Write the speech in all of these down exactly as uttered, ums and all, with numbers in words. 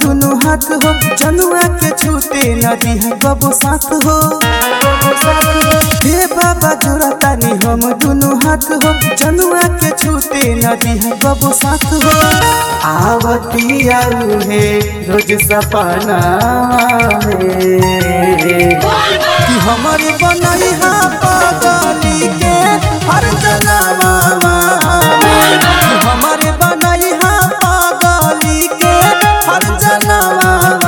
दुनु हाथ हो जनुआ के छूटे नदी है कबो साथ हो। हे बाबा जोड़ा तानी हम दुनु हाथ हो जनुआ के छूटे नदी है कबो साथ हो। आवती आऊ है रोज सपना कि हमारे बनाई हा पागली के हर जन्म हमारे बनाई हा पागली के हर जन्म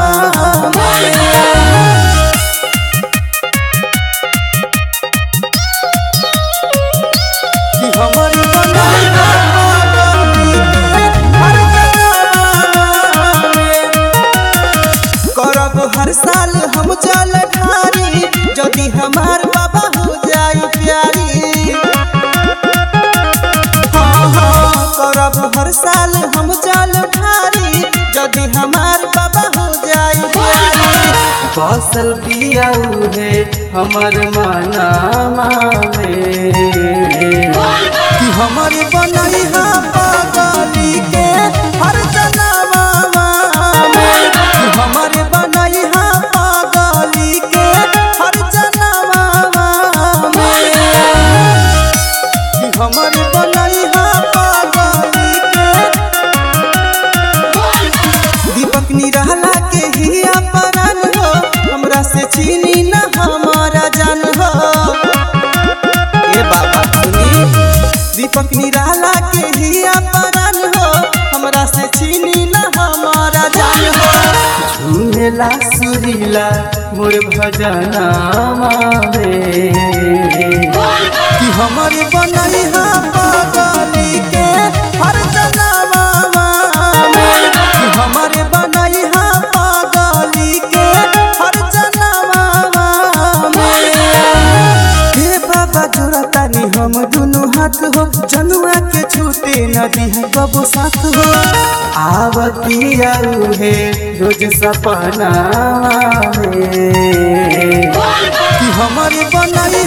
हमारे बनाई हा पागली के हर जन्म करब हर साल हम जल ढारी यदि हमार बाबा हो जाई प्यारी। हाँ हाँ करब हर साल हम जल ढारी यदि हमार बाबा हो जाई प्यारी। बसल पियाऊ है हमार मनामा में कि हमारे बनाई हा पागली के हर जन्म कि हमारे बनाई हा पागली के हर जन्म कि हमारे बनाई हा पागली के। दीपक निराला के हिया परान हो हमरा से छीनी न हमारा जान हो। ए बाबा सुनी दीपक निराला के हिया परान हो हमरा से छीनी न हमारा जान हो। झूमेला सुरीला मोर भजना में कि हमारे बनाई हा पागली के हर जन्म कि हमारे बनाई हा पागली के हर जन्म। हे बाबा जोड़ा तानी हम दुनु हाथ हो जनुआ के छूटे नदी है कबो साथ हो। आवती आऊ है रोज सपना में कि हमारे बनाई